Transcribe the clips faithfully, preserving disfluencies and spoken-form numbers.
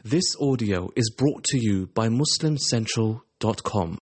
This audio is brought to you by muslim central dot com.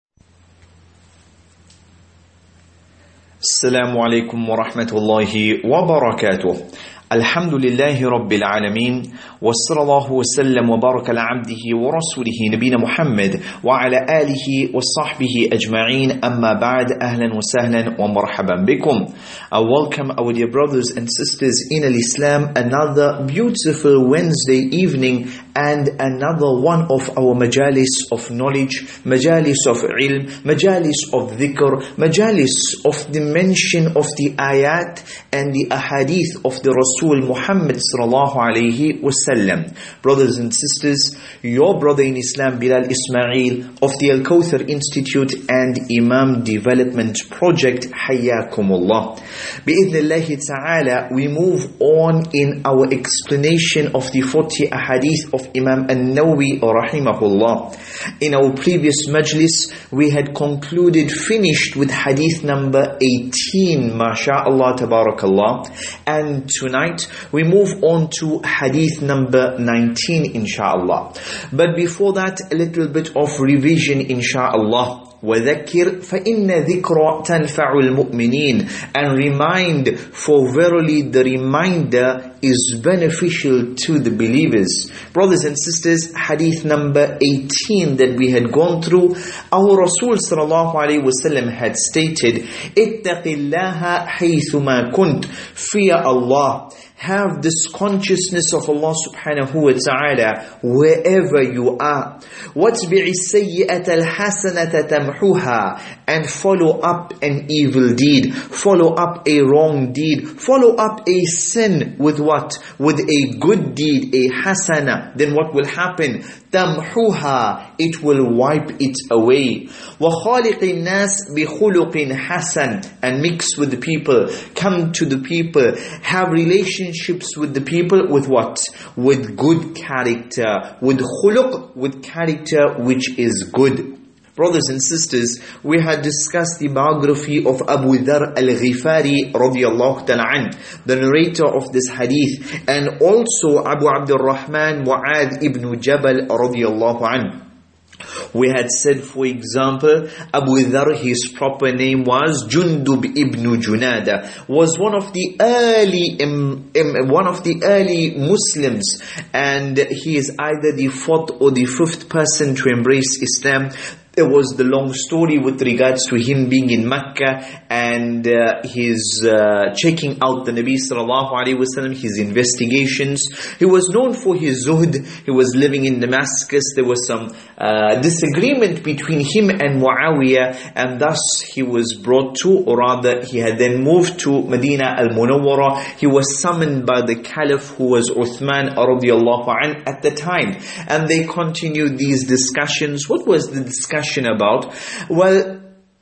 Assalamu alaikum wa rahmatullahi wa barakatuh. Alhamdulillahi rabbil alameen. Wa sallallahu wa sallam wa baraka ala abdihi wa rasulihi nabina Muhammad wa ala alihi wa sahbihi ajma'een. Amma ba'd. Ahlan wa sahlan wa marhaban bikum. I welcome our dear brothers and sisters in Islam, another beautiful Wednesday evening and another one of our majalis of knowledge, majalis of ilm, majalis of dhikr, majalis of the mention of the ayat and the ahadith of the Rasul Muhammad sallallahu alayhi wasallam. Brothers and sisters, your brother in Islam Bilal Ismail of the Al-Kawthar Institute and Imam Development Project, Hayyakumullah. Bi'idhnillahi ta'ala, we move on in our explanation of the forty ahadith of Imam An-Nawawi rahimahullah. In our previous majlis, we had concluded, finished with hadith number eighteen, masha'Allah, tabarakallah. And tonight, we move on to hadith number nineteen, insha'Allah. But before that, a little bit of revision, insha'Allah. وَذَكِّرْ فَإِنَّ ذِكْرَ تَنْفَعُ الْمُؤْمِنِينَ. And remind, for verily the reminder is beneficial to the believers. Brothers and sisters, hadith number eighteen that we had gone through, our Rasul sallallahu alayhi wasallam had stated, اتَّقِ اللَّهَ حَيْثُ مَا كُنْتَ. Fear Allah. Have this consciousness of Allah subhanahu wa ta'ala wherever you are. وَاتْبِعِ السَّيِّئَةَ الْحَسَنَةَ تَمْحُوهَا. And follow up an evil deed. Follow up a wrong deed. Follow up a sin with what? With a good deed, a hasana. Then what will happen? تَمْحُوهَا. It will wipe it away. وَخَالِقِ النَّاسِ بِخُلُقٍ حَسَنٍ. And mix with the people. Come to the people. Have relationships with the people with what? With good character. With khuluq, with character which is good. Brothers and sisters, we had discussed the biography of Abu Dharr al-Ghifari radiyallahu ta'ala an, the narrator of this hadith, and also Abu Abdul Rahman Mu'adh ibn Jabal radiyallahu an. We had said, for example, Abu Dharr, his proper name was Jundub ibn Junada, was one of the early um, um, one of the early Muslims, and he is either the fourth or the fifth person to embrace Islam. There was the long story with regards to him being in Mecca and uh, his uh, checking out the Nabi sallallahu alaihi wasallam, his investigations. He was known for his zuhd. He was living in Damascus. There was some uh, disagreement between him and Muawiyah, and thus he was brought to, or rather he had then moved to Medina al-Munawwara. He was summoned by the Caliph, who was Uthman radiyallahu anh at the time, and they continued these discussions. What was the discussion about? Well,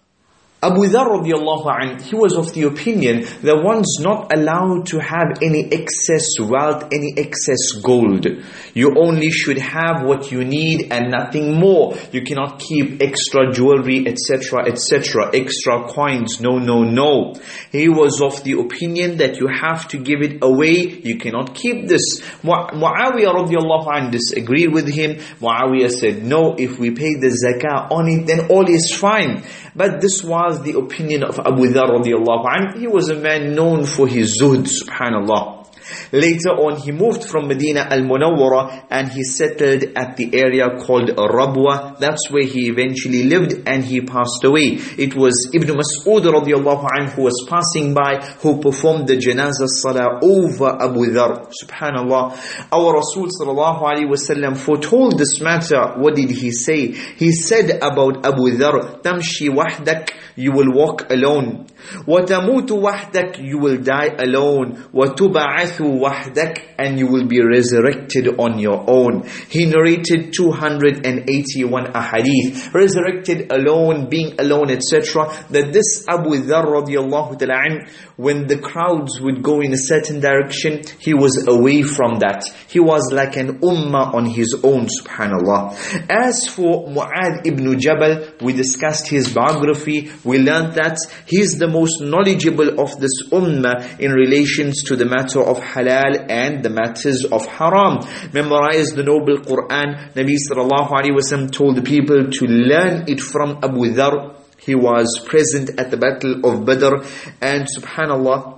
Abu Dharr radiallahu anh, he was of the opinion that one's not allowed to have any excess wealth, any excess gold. You only should have what you need and nothing more. You cannot keep extra jewelry, et cetera, et cetera, extra coins. No, no, no. He was of the opinion that you have to give it away. You cannot keep this. Mu- Muawiyah radiallahu anh disagreed with him. Muawiyah said, no, if we pay the zakah on it, then all is fine. But this was the opinion of Abu Dharr radiallahu anhu. He was a man known for his zuhd, subhanallah. Later on, he moved from Medina al-Munawwara and he settled at the area called Rabwa. That's where he eventually lived and he passed away. It was Ibn Mas'ud radiallahu anhu who was passing by, who performed the janazah salah over Abu Dharr. Subhanallah. Our Rasul sallallahu alayhi wasallam foretold this matter. What did he say? He said about Abu Dharr, Tamshi wahdak, you will walk alone. وَتَمُوتُ وَحْدَكَ, you will die alone. وَتُبَعَثُ وَحْدَكَ, and you will be resurrected on your own. He narrated two hundred eighty-one ahadith, resurrected alone, being alone, et cetera. That this Abu Dharr radiallahu ta'ala an, when the crowds would go in a certain direction, he was away from that. He was like an ummah on his own, subhanallah. As for Mu'adh ibn Jabal, we discussed his biography. We learned that he's the most knowledgeable of this ummah in relations to the matter of halal and the matters of haram. Memorize the noble Quran. Nabi sallallahu alaihi wasallam told the people to learn it from Abu Dharr. He was present at the battle of Badr, and subhanallah,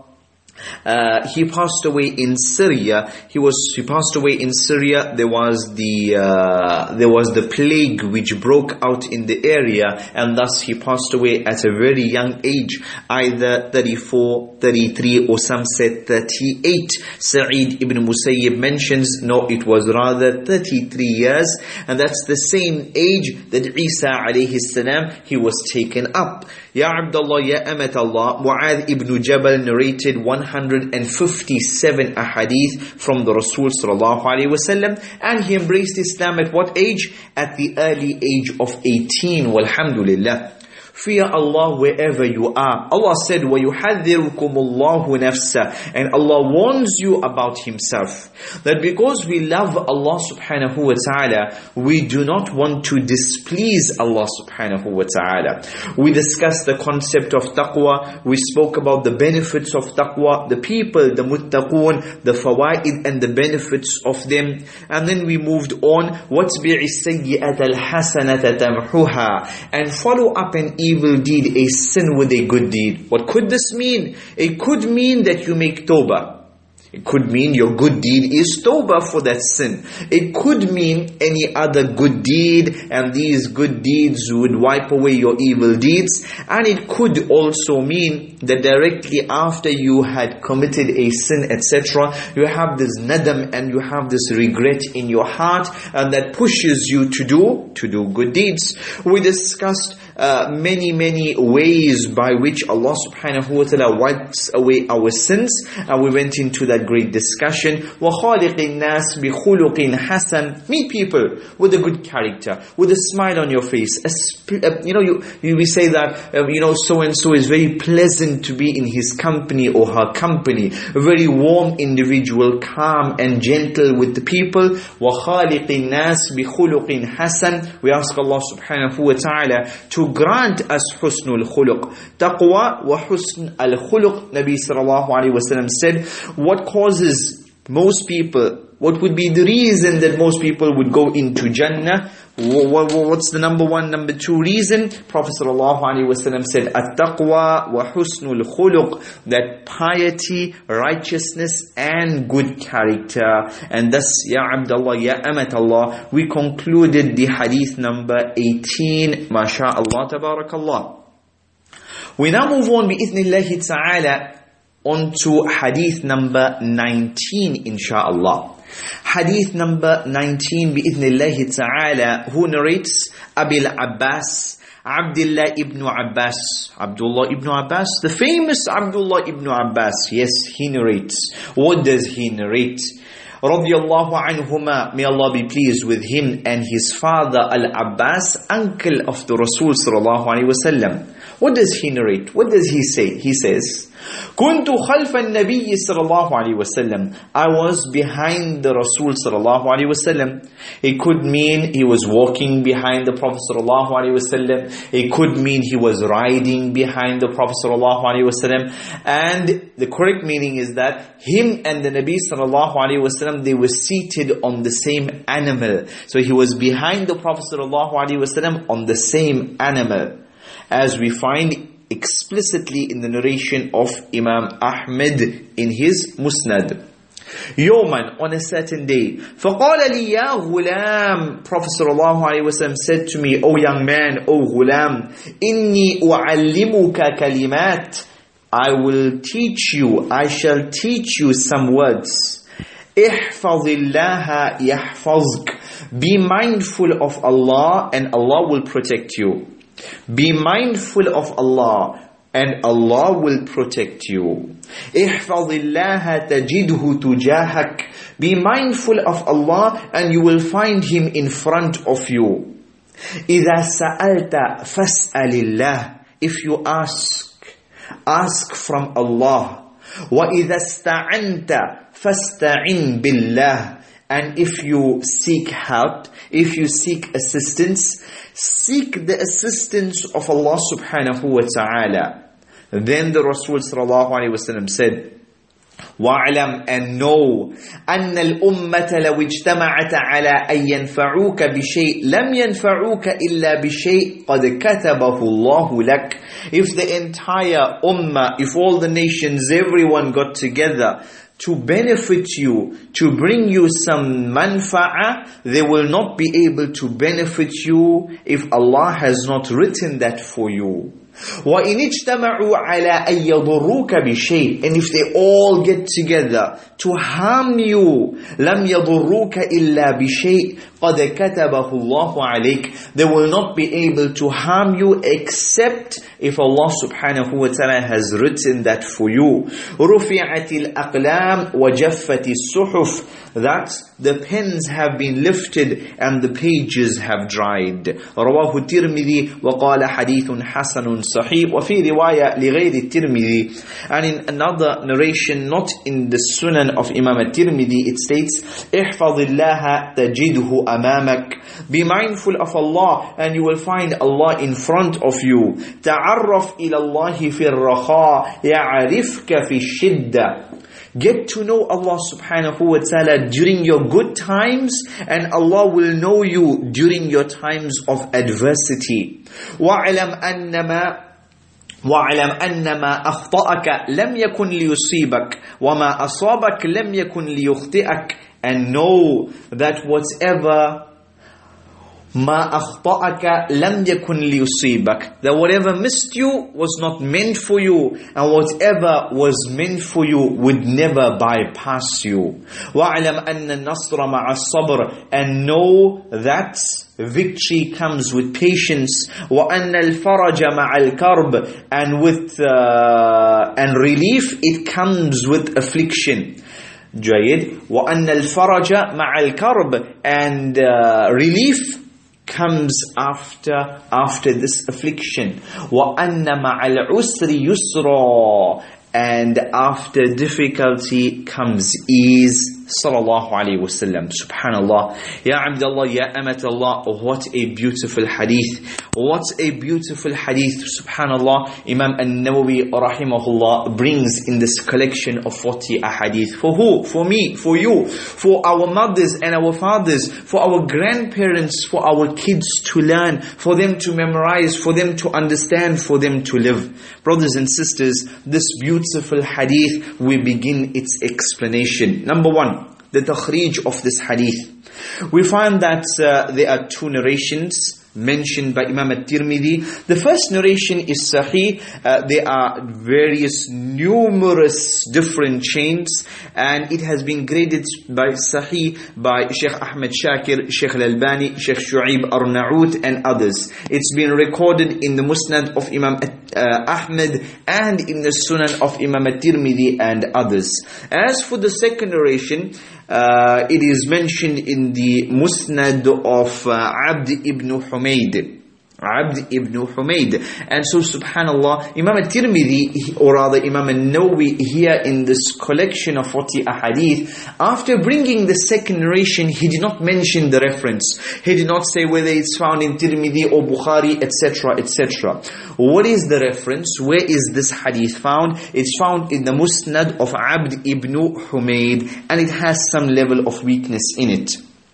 Uh, he passed away in Syria. He was he passed away in Syria. There was the uh, there was the plague which broke out in the area, and thus he passed away at a very young age, either thirty-four, thirty-three, or some said thirty-eight. Sa'id ibn Musayyib mentions, no, it was rather thirty-three years, and that's the same age that Isa alayhi salam, he was taken up. Ya Abdullah, Ya Amat Allah, Mu'adh ibn Jabal narrated one hundred fifty-seven ahadith from the Rasul sallallahu alaihi wasallam, and he embraced Islam at what age? At the early age of eighteen. Walhamdulillah. Fear Allah wherever you are. Allah said, وَيُحَذِّرُكُمُ اللَّهُ نَفْسَهُ, and Allah warns you about Himself. That because we love Allah subhanahu wa ta'ala, we do not want to displease Allah subhanahu wa ta'ala. We discussed the concept of taqwa. We spoke about the benefits of taqwa, the people, the muttaqun, the fawaid and the benefits of them. And then we moved on, وَاتْبِعِ السَّيِّئَةَ الْحَسَنَةَ تَمْحُهَا, and follow up an evil deed, a sin with a good deed. What could this mean? It could mean that you make tawbah. It could mean your good deed is tawbah for that sin. It could mean any other good deed, and these good deeds would wipe away your evil deeds. And it could also mean that directly after you had committed a sin, et cetera, you have this nadam and you have this regret in your heart, and that pushes you to do, to do good deeds. We discussed Uh, many, many ways by which Allah subhanahu wa ta'ala wipes away our sins, and we went into that great discussion. وَخَالِقِ النَّاسِ بِخُلُقٍ حَسَنٍ. Meet people with a good character, with a smile on your face. A sp- uh, you know, you, you we say that uh, you know, so and so is very pleasant to be in his company or her company. A very warm individual, calm and gentle with the people. وَخَالِقِ النَّاسِ بِخُلُقٍ حَسَنٍ. We ask Allah subhanahu wa ta'ala to grant us husnul khuluq. Taqwa wa husn al-khuluq. Nabi sallallahu alayhi wa sallam said, what causes most people, what would be the reason that most people would go into Jannah? What's the number one, number two reason? Prophet sallallahu alaihi wasallam said, at-taqwa wa husnul khuluq, that piety, righteousness and good character. And thus, Ya Abdullah, Ya Amat Allah, we concluded the hadith number eighteen. MashaAllah, tabarakallah. We now move on bi'ithnillahi ta'ala on to hadith number nineteen, insha'Allah. Hadith number nineteen, bi'ithnillahi ta'ala, who narrates? Abil Abbas, Abdullah ibn Abbas. Abdullah ibn Abbas, the famous Abdullah ibn Abbas. Yes, he narrates. What does he narrate? Radiyallahu anhuma, may Allah be pleased with him and his father Al-Abbas, uncle of the Rasul sallallahu alaihi wasallam. What does he narrate? What does he say? He says, كنت خلف النبي صلى الله عليه وسلم. I was behind the Rasul sallallahu alaihi wasallam. It could mean he was walking behind the Prophet sallallahu alaihi wasallam. It could mean he was riding behind the Prophet sallallahu alaihi wasallam. And the correct meaning is that him and the Nabi sallallahu alaihi wasallam, they were seated on the same animal. So he was behind the Prophet sallallahu alaihi wasallam on the same animal, as we find explicitly in the narration of Imam Ahmad in his Musnad. Yawman, on a certain day, فَقَالَ لِي يَا غُلَامِ, Prophet sallallahu alaihi wasallam said to me, O young man, O ghulam, إِنِّي أُعَلِّمُكَ كَلِمَاتٍ, I will teach you, I shall teach you some words. احفظ الله يحفظك. Be mindful of Allah and Allah will protect you. Be mindful of Allah and Allah will protect you. احفظ الله تجده تجاهك. Be mindful of Allah and you will find Him in front of you. إذا سألت فاسأل الله. If you ask, ask from Allah. وَإِذَا اسْتَعَنْتَ فَاسْتَعِنْ بِاللَّهِ. And if you seek help, if you seek assistance, seek the assistance of Allah subhanahu wa ta'ala. Then the Rasul sallallahu alaihi wasallam said, وَاعْلَمْ and know أَنَّ الْأُمَّةَ لَوْ اجْتَمَعَتْ عَلَىٰ أَن يَنْفَعُوكَ بِشَيْءٍ لَمْ يَنْفَعُوكَ إِلَّا بِشَيْءٍ قَدْ كَتَبَهُ اللَّهُ لَكَ. If the entire ummah, if all the nations, everyone got together to benefit you, to bring you some manfa'ah, they will not be able to benefit you if Allah has not written that for you. وَإِنِ اجْتَمَعُوا عَلَىٰ أَن يَضُرُّوكَ بِشَيْءٍ and if they all get together to harm you, لَمْ يَضُرُّوكَ إِلَّا بِشَيْءٍ قَدْ كَتَبَهُ اللَّهُ عَلَيْكَ. They will not be able to harm you except if Allah subhanahu wa ta'ala has written that for you. رُفِعَتِ الْأَقْلَامِ وَجَفَّتِ الصُّحُفِ. That the pens have been lifted and the pages have dried. رواه الترمذي وقال حديث حسن صحيح وفي رواية لغير الترمذي. And in another narration, not in the Sunan of Imam al-Tirmidhi, it states, احفظ الله تجده أمامك. Be mindful of Allah and you will find Allah in front of you. تعرف إلى الله في الرخاء يعرفك في الشدة. Get to know Allah subhanahu wa ta'ala during your good times and Allah will know you during your times of adversity. وَاعْلَمْ أَنَّمَا وَاعْلَمْ أَنَّمَا أَخْطَأَكَ لَمْ يَكُنْ لِيُصِيبَكَ وَمَا أَصَابَكَ لَمْ يَكُنْ لِيُخْطِئَكَ. And know that whatever مَا أَخْطَأَكَ لَمْ يَكُنْ لِيُصِيبَكَ, that whatever missed you was not meant for you, and whatever was meant for you would never bypass you. وَاعْلَمْ أَنَّ النَّصْرَ مَعَ الصَّبْرِ, and know that victory comes with patience. وَأَنَّ الْفَرَجَ مَعَ الْكَرْبِ, and with uh, and relief it comes with affliction. جيد. وَأَنَّ الْفَرَجَ مَعَ الْكَرْبِ, and uh, relief comes after after this affliction. وَأَنَّ مَعَ الْعُسْرِ يُسْرًا, and after difficulty comes ease. Sallallahu alayhi wa sallam. Subhanallah. Ya Abdullah, Ya Amatallah. What a beautiful hadith. What a beautiful hadith. Subhanallah. Imam An-Nawawi rahimahullah brings in this collection of forty ahadith. For who? For me, for you, for our mothers and our fathers, for our grandparents, for our kids to learn, for them to memorize, for them to understand, for them to live. Brothers and sisters, this beautiful hadith, we begin its explanation. Number one, the takhrij of this hadith. We find that uh, there are two narrations mentioned by Imam al-Tirmidhi. The first narration is Sahih. Uh, there are various, numerous different chains, and it has been graded by Sahih by Sheikh Ahmed Shakir, Sheikh Al-Albani, Sheikh Shu'aib Arnaout, and others. It's been recorded in the Musnad of Imam uh, Ahmed and in the Sunan of Imam al-Tirmidhi and others. As for the second narration, Uh, it is mentioned in the Musnad of uh, Abd ibn Humayd. Abd ibn Humayd. And so subhanallah, Imam al-Tirmidhi, or rather Imam al-Nawawi, here in this collection of forty ahadith, after bringing the second narration, he did not mention the reference. He did not say whether it's found in Tirmidhi or Bukhari, et cetera, et cetera. What is the reference? Where is this hadith found? It's found in the Musnad of Abd ibn Humayd, and it has some level of weakness in it.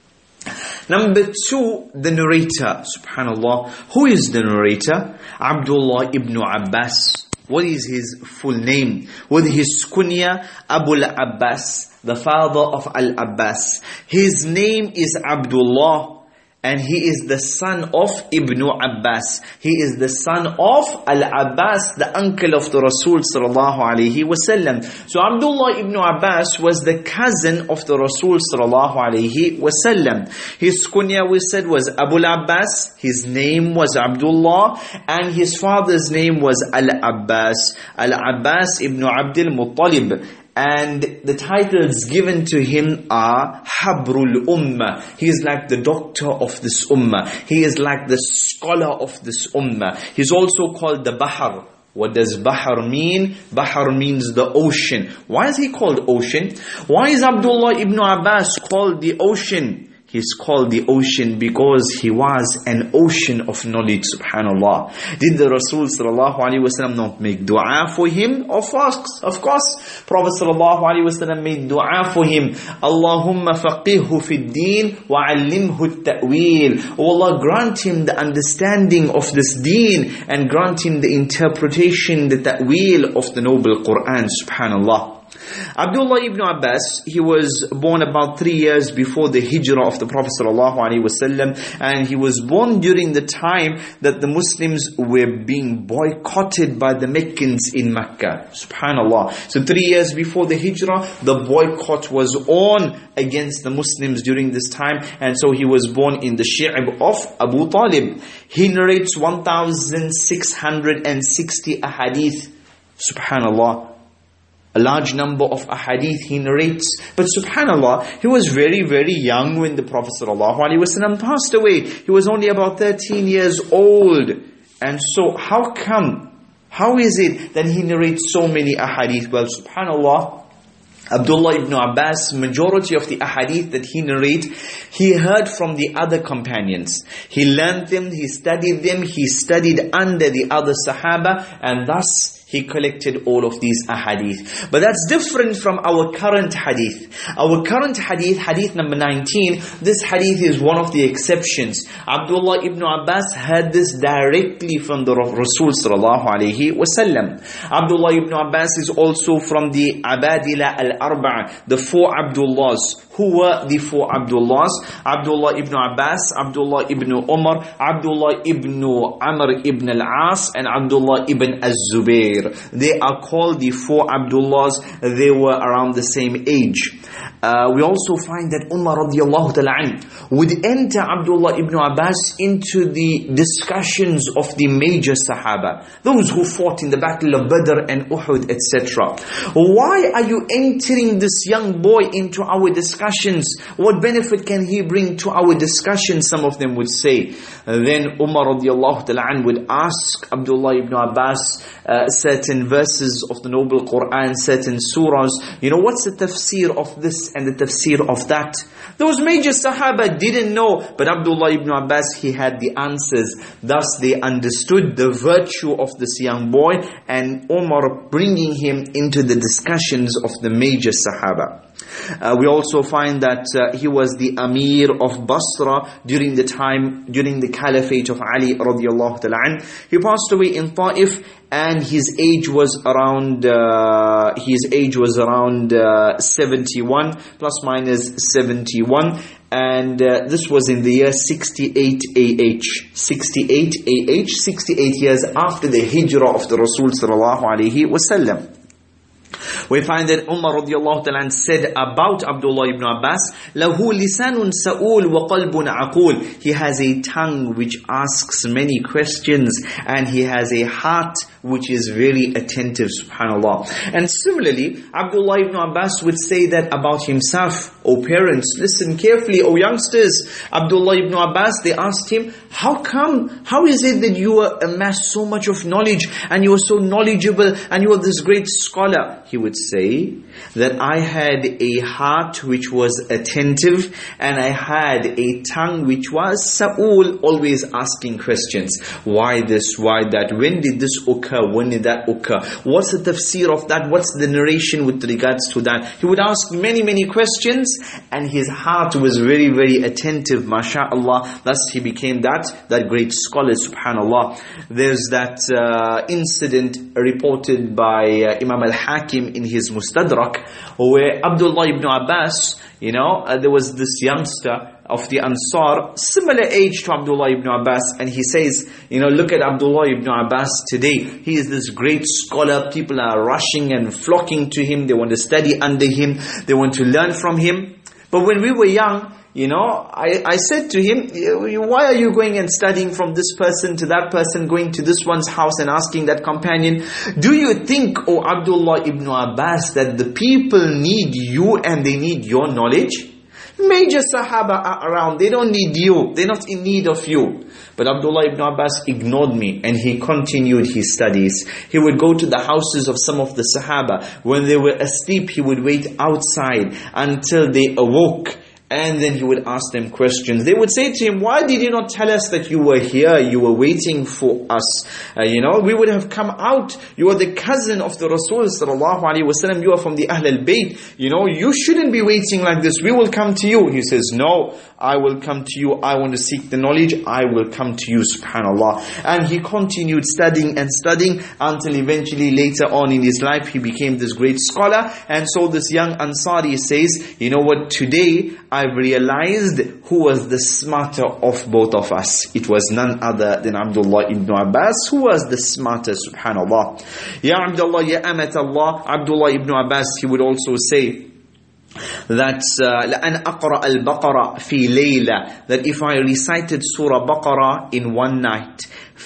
Number two, the narrator. Subhanallah. Who is the narrator? Abdullah ibn Abbas. What is his full name? With his kunya, Abu al-Abbas, the father of Al-Abbas. His name is Abdullah, and he is the son of Ibn Abbas. He is the son of Al-Abbas, the uncle of the Rasul sallallahu alayhi wasallam. So Abdullah ibn Abbas was the cousin of the Rasul sallallahu alayhi wasallam. His kunya, we said, was Abu al-Abbas. His name was Abdullah, and his father's name was Al-Abbas. Al-Abbas ibn Abdul Muttalib. And the titles given to him are Habrul Ummah. He is like the doctor of this Ummah. He is like the scholar of this Ummah. He's also called the Bahar. What does Bahar mean? Bahar means the ocean. Why is he called ocean? Why is Abdullah ibn Abbas called the ocean? he's called the ocean because he was an ocean of knowledge, subhanallah. Did the Rasul sallallahu alaihi wasallam not make dua for him? Of course, of course. Prophet sallallahu alaihi wasallam made dua for him. Allahumma faqihhu fid deen wa allimhu at-ta'wil. Oh Allah, grant him the understanding of this deen and grant him the interpretation, the ta'wil of the noble Quran, subhanallah. Abdullah ibn Abbas, he was born about three years before the hijrah of the Prophet ﷺ, and he was born during the time that the Muslims were being boycotted by the Meccans in Mecca. Subhanallah. So three years before the hijrah, the boycott was on against the Muslims during this time, and so he was born in the shi'b of Abu Talib. He narrates one thousand six hundred sixty ahadith. Subhanallah. A large number of ahadith he narrates. But subhanallah, he was very, very young when the Prophet ﷺ passed away. He was only about thirteen years old. And so how come, how is it that he narrates so many ahadith? Well, subhanallah, Abdullah ibn Abbas, majority of the ahadith that he narrates, he heard from the other companions. He learned them, he studied them, he studied under the other Sahaba, and thus he collected all of these ahadith. But that's different from our current hadith. Our current hadith, hadith number nineteen, this hadith is one of the exceptions. Abdullah ibn Abbas heard this directly from the Rasul sallallahu alayhi wasallam. Abdullah ibn Abbas is also from the Abadila al-Arba'a, the four Abdullahs. Who were the four Abdullahs? Abdullah ibn Abbas, Abdullah ibn Umar, Abdullah ibn Amr ibn al-As, and Abdullah ibn az-Zubair. They are called the four Abdullahs. They were around the same age. Uh, we also find that Umar radiallahu ta'ala anhu would enter Abdullah ibn Abbas into the discussions of the major Sahaba, those who fought in the battle of Badr and Uhud, et cetera. Why are you entering this young boy into our discussions? What benefit can he bring to our discussions? Some of them would say. Then Umar radiallahu ta'ala anhu would ask Abdullah ibn Abbas uh, certain verses of the noble Quran, certain surahs. You know, what's the tafsir of this and the tafsir of that? Those major Sahaba didn't know, but Abdullah ibn Abbas, he had the answers. Thus they understood the virtue of this young boy, and Umar bringing him into the discussions of the major Sahaba. Uh, we also find that uh, he was the Amir of Basra during the time, during the Caliphate of Ali radiallahu ta'ala anh. He passed away in Ta'if, and his age was around, uh, his age was around uh, seventy-one, plus minus seventy-one. And uh, this was in the year sixty-eight A H. sixty-eight A H, sixty-eight years after the hijrah of the Rasul sallallahu alayhi wasallam. We find that Umar radiallahu ta'ala said about Abdullah ibn Abbas, لَهُ لِسَانٌ سَؤُولٌ وَقَلْبٌ عَقُولٌ. He has a tongue which asks many questions, and he has a heart which is very attentive, subhanallah. And similarly, Abdullah ibn Abbas would say that about himself. O parents, listen carefully, O youngsters. Abdullah ibn Abbas, they asked him, how come, how is it that you amass so much of knowledge, and you are so knowledgeable, and you are this great scholar? He would say that I had a heart which was attentive, and I had a tongue which was sa'ul, always asking questions. Why this, why that, when did this occur, when did that occur, what's the tafsir of that, what's the narration with regards to that? He would ask many many questions, and his heart was very very attentive, masha'Allah. Thus he became that, that great scholar, subhanallah. There's that uh, incident reported by uh, Imam al-Hakim in his Mustadrak, where Abdullah ibn Abbas, you know, uh, there was this youngster of the Ansar, similar age to Abdullah ibn Abbas, and he says, you know, look at Abdullah ibn Abbas today. He is this great scholar. People are rushing and flocking to him. They want to study under him. They want to learn from him. But when we were young, you know, I, I said to him, why are you going and studying from this person to that person, going to this one's house and asking that companion? Do you think, O Abdullah ibn Abbas, that the people need you and they need your knowledge? Major Sahaba are around, they don't need you, they're not in need of you. But Abdullah ibn Abbas ignored me, and he continued his studies. He would go to the houses of some of the Sahaba. When they were asleep, he would wait outside until they awoke. And then he would ask them questions. They would say to him, why did you not tell us that you were here, you were waiting for us? Uh, you know, we would have come out. You are the cousin of the Rasul sallallahu alaihi wasallam. You are from the Ahl al-Bayt. You know, you shouldn't be waiting like this. We will come to you. He says, no, I will come to you. I want to seek the knowledge. I will come to you, subhanallah. And he continued studying and studying until eventually later on in his life, he became this great scholar. And so this young Ansari says, you know what, today I've realized who was the smarter of both of us. It was none other than Abdullah ibn Abbas, who was the smarter, subhanallah. Ya Abdullah, ya Amat Allah. Abdullah ibn Abbas, he would also say that لأن أقرأ البقرة في ليلة, that if I recited Surah Baqarah in one night,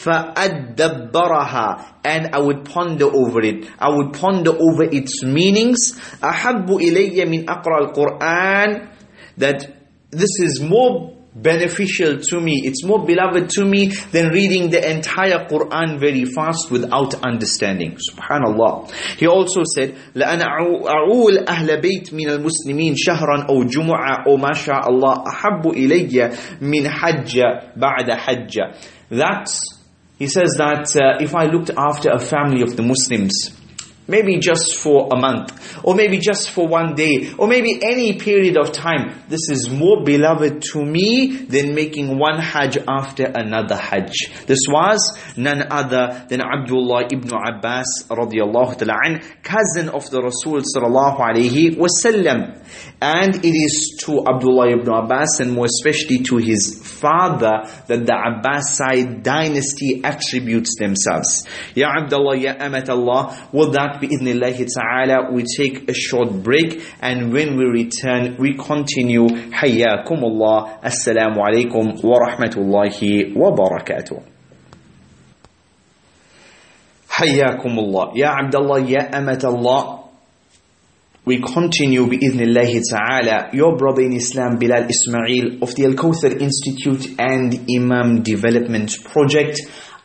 فأدبرها, and I would ponder over it, I would ponder over its meanings, أحب إلي من أقرأ القرآن, that this is more beneficial to me, it's more beloved to me than reading the entire Quran very fast without understanding. Subhanallah. He also said, لأن أعول أهل بيت من المسلمين شهرا أو جمعة أو ما شاء الله أحب إلي من حج بعد حج. That, he says that uh, if I looked after a family of the Muslims, maybe just for a month, or maybe just for one day, or maybe any period of time, this is more beloved to me than making one Hajj after another Hajj. This was none other than Abdullah ibn Abbas radiyallahu ta'ala an, cousin of the Rasul sallallahu alayhi wasallam. And it is to Abdullah ibn Abbas, and more especially to his father, that the Abbasid dynasty attributes themselves. Ya Abdullah, ya Amat Allah. With that, bi'idhnillahi ta'ala, we take a short break, and when we return, we continue. Hayyakumullah. Assalamu alaikum wa rahmatullahi wa barakatuh. Hayyakumullah. Ya Abdullah, ya Amat Allah. We continue bi'idhnillahi ta'ala. Your brother in Islam, Bilal Ismail of the Al-Kawthar Institute and Imam Development Project.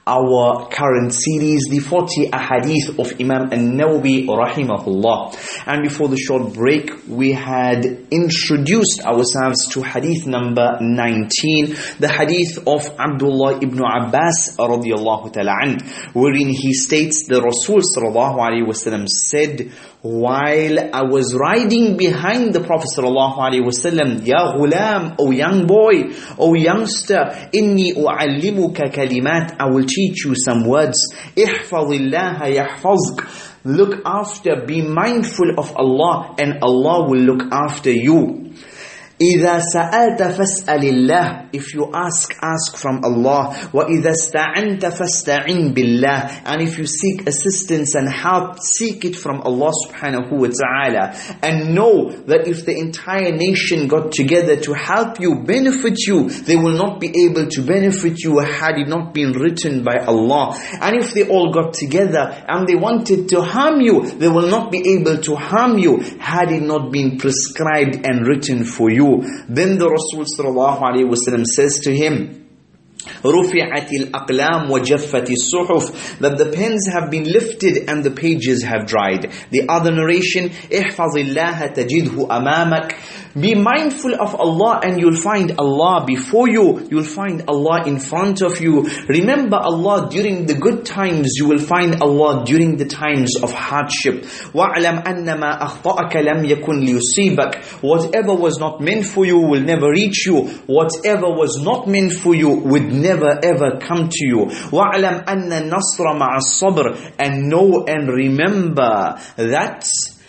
Our current series, the forty Ahadith of Imam An-Nawawi rahimahullah. And before the short break, we had introduced ourselves to Hadith number nineteen, the Hadith of Abdullah ibn Abbas radiyallahu ta'ala an, wherein he states the Rasul sallallahu alayhi wasallam said, while I was riding behind the Prophet sallallahu alaihi wasallam, Ya ghulam, O young boy, O youngster, inni u'allimuka kalimat, I will teach you some words. Ihfazillaha yahfazk. Look after, be mindful of Allah, and Allah will look after you. إِذَا سَأَلْتَ فَاسْأَلِ اللَّهِ. If you ask, ask from Allah. وَإِذَا اسْتَعَنْتَ فَاسْتَعِنْ بِاللَّهِ. And if you seek assistance and help, seek it from Allah subhanahu wa ta'ala. And know that if the entire nation got together to help you, benefit you, they will not be able to benefit you had it not been written by Allah. And if they all got together and they wanted to harm you, they will not be able to harm you had it not been prescribed and written for you. Then the Rasul sallallahu alayhi wa sallam says to him, رُفِعَتِ الْأَقْلَامُ وَجَفَّتِ الصُّحُفُ, that the pens have been lifted and the pages have dried. The other narration, احفظ الله تجده أمامك. Be mindful of Allah and you'll find Allah before you. You'll find Allah in front of you. Remember Allah during the good times. You will find Allah during the times of hardship. وَاعْلَمْ أَنَّمَا أَخْطَأَكَ لَمْ يَكُنْ لِيُصِيبَكَ. Whatever was not meant for you will never reach you. Whatever was not meant for you would never ever come to you. وَاعْلَمْ أَنَّ النَّصْرَ مَعَ الصَّبْرِ. And know and remember that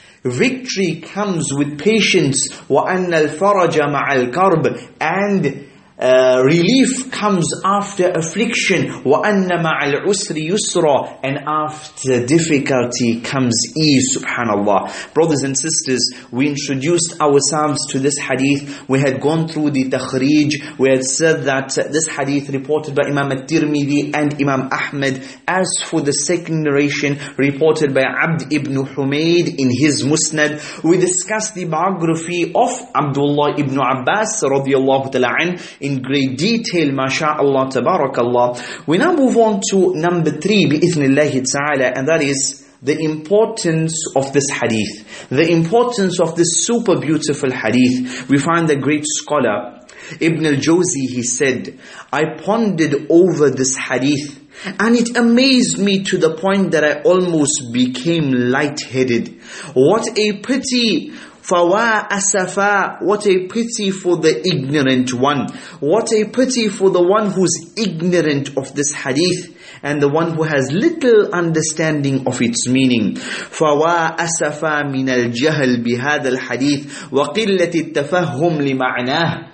victory comes with patience. وَأَنَّ الْفَرَجَ مَعَ الْكَرْبِ. And Uh, relief comes after affliction. وَأَنَّ مَعَ الْعُسْرِ يُسْرًا. And after difficulty comes ease. Subhanallah. Brothers and sisters, we introduced ourselves to this hadith. We had gone through the takhrij. We had said that this hadith reported by Imam At-Tirmidhi and Imam Ahmad. As for the second narration, reported by Abd ibn Humayd in his Musnad. We discussed the biography of Abdullah ibn Abbas radiyallahu ta'ala an in great detail, mashaAllah, tabarakallah. We now move on to number three, bi'ithnillahi ta'ala, and that is the importance of this hadith, the importance of this super beautiful hadith, we find the great scholar Ibn al-Jawzi, he said, I pondered over this hadith and it amazed me to the point that I almost became lightheaded. What a pity! Fawa asafa, what a pity for the ignorant one. What a pity for the one who's ignorant of this hadith and the one who has little understanding of its meaning. فَوَا أَسَفَا مِنَ الْجَهْلِ بِهَذَا الْحَدِيثِ وَقِلَّةِ التَّفَهُّمِ لِمَعْنَاهِ.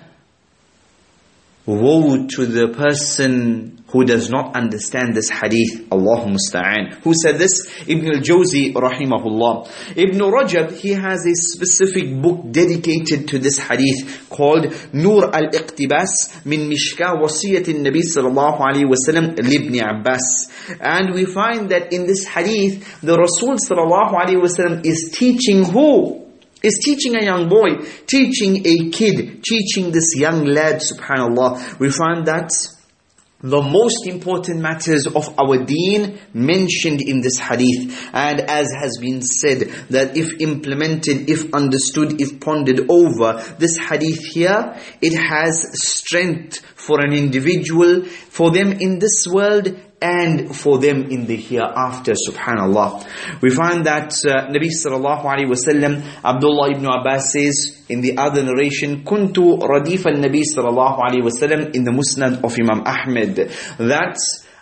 Woe to the person who does not understand this hadith. Allahu musta'an. Who said this? Ibn al-Jawzi rahimahullah. Ibn Rajab, he has a specific book dedicated to this hadith called Nur al-Iqtibas min Mishka Wasiyat al-Nabi sallallahu alayhi wa sallam libni Abbas. And we find that in this hadith, the Rasul sallallahu alayhi wa sallam is teaching who? Is teaching a young boy, teaching a kid, teaching this young lad, subhanallah. We find that the most important matters of our deen mentioned in this hadith. And as has been said, that if implemented, if understood, if pondered over, this hadith here, it has strength for an individual, for them in this world, and for them in the hereafter, subhanallah. We find that uh, Nabi sallallahu alayhi wa sallam, Abdullah ibn Abbas says in the other narration, Kuntu radif al-Nabi sallallahu alayhi wa sallam in the Musnad of Imam Ahmed, that